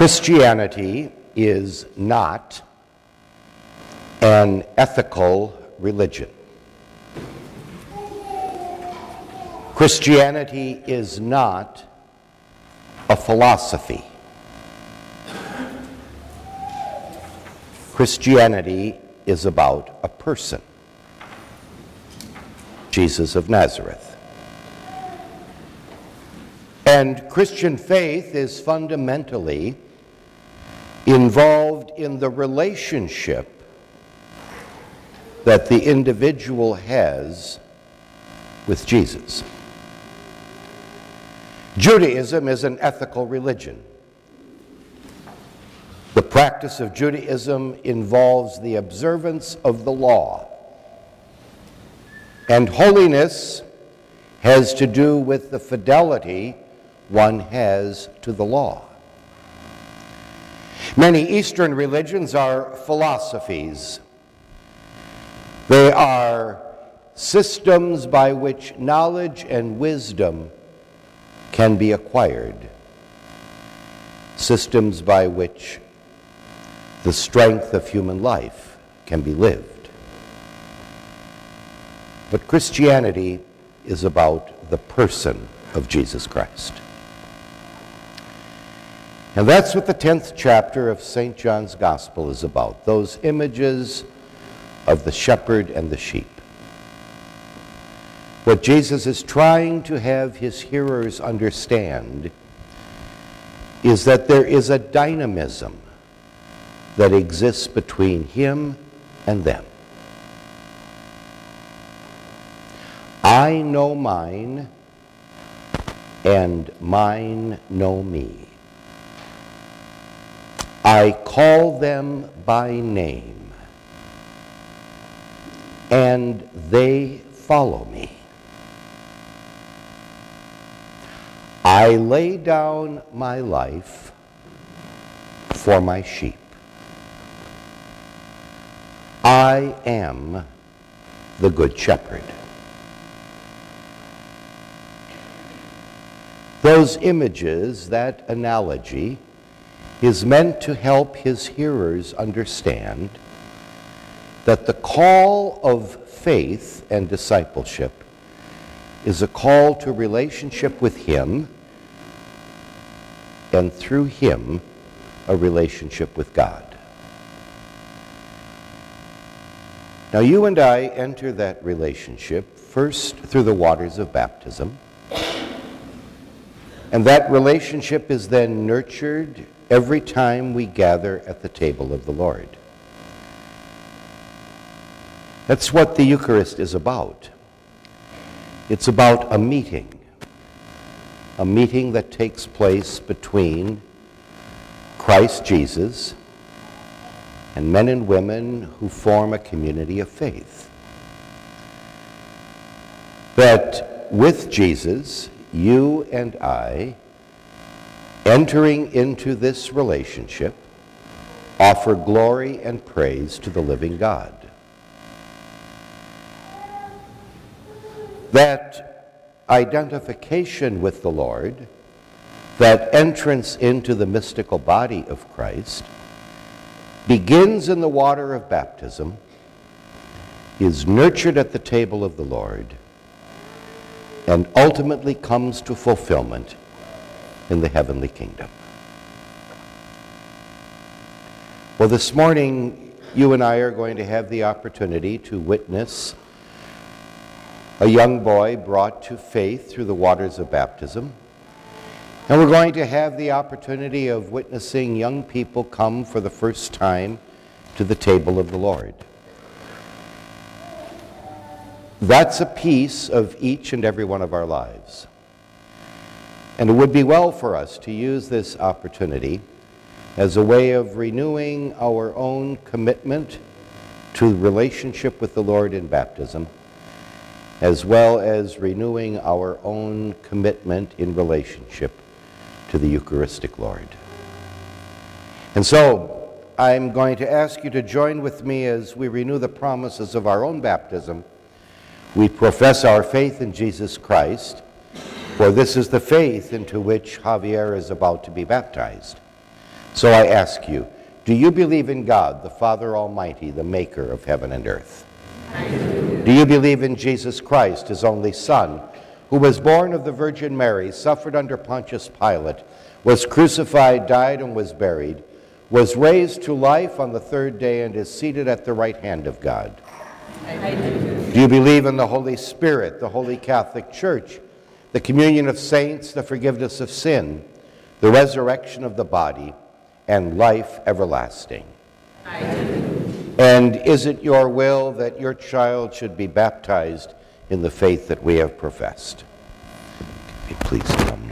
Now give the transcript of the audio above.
Christianity is not an ethical religion. Christianity is not a philosophy. Christianity is about a person, Jesus of Nazareth. And Christian faith is fundamentally involved in the relationship that the individual has with Jesus. Judaism is an ethical religion. The practice of Judaism involves the observance of the law. And holiness has to do with the fidelity one has to the law. Many Eastern religions are philosophies. They are systems by which knowledge and wisdom can be acquired, systems by which the strength of human life can be lived. But Christianity is about the person of Jesus Christ. And that's what the 10th chapter of St. John's Gospel is about, those images of the shepherd and the sheep. What Jesus is trying to have his hearers understand is that there is a dynamism that exists between him and them. I know mine, and mine know me. I call them by name, and they follow me. I lay down my life for my sheep. I am the Good Shepherd. Those images, that analogy, is meant to help his hearers understand that the call of faith and discipleship is a call to relationship with him, and through him, a relationship with God. Now, you and I enter that relationship first through the waters of baptism, and that relationship is then nurtured every time we gather at the table of the Lord. That's what the Eucharist is about. It's about a meeting that takes place between Christ Jesus and men and women who form a community of faith. That with Jesus, you and I, entering into this relationship, offer glory and praise to the living God. That identification with the Lord, that entrance into the mystical body of Christ, begins in the water of baptism, is nurtured at the table of the Lord, and ultimately comes to fulfillment in the heavenly kingdom. Well, this morning, you and I are going to have the opportunity to witness a young boy brought to faith through the waters of baptism. And we're going to have the opportunity of witnessing young people come for the first time to the table of the Lord. That's a piece of each and every one of our lives. And it would be well for us to use this opportunity as a way of renewing our own commitment to relationship with the Lord in baptism, as well as renewing our own commitment in relationship to the Eucharistic Lord. And so, I'm going to ask you to join with me as we renew the promises of our own baptism. We profess our faith in Jesus Christ, for this is the faith into which Javier is about to be baptized. So I ask you, do you believe in God, the Father Almighty, the maker of heaven and earth? I do. Do you believe in Jesus Christ, his only Son, who was born of the Virgin Mary, suffered under Pontius Pilate, was crucified, died, and was buried, was raised to life on the third day, and is seated at the right hand of God? I do. Do you believe in the Holy Spirit, the Holy Catholic Church, the communion of saints, the forgiveness of sin, the resurrection of the body, and life everlasting? I do. And is it your will that your child should be baptized in the faith that we have professed? Please come.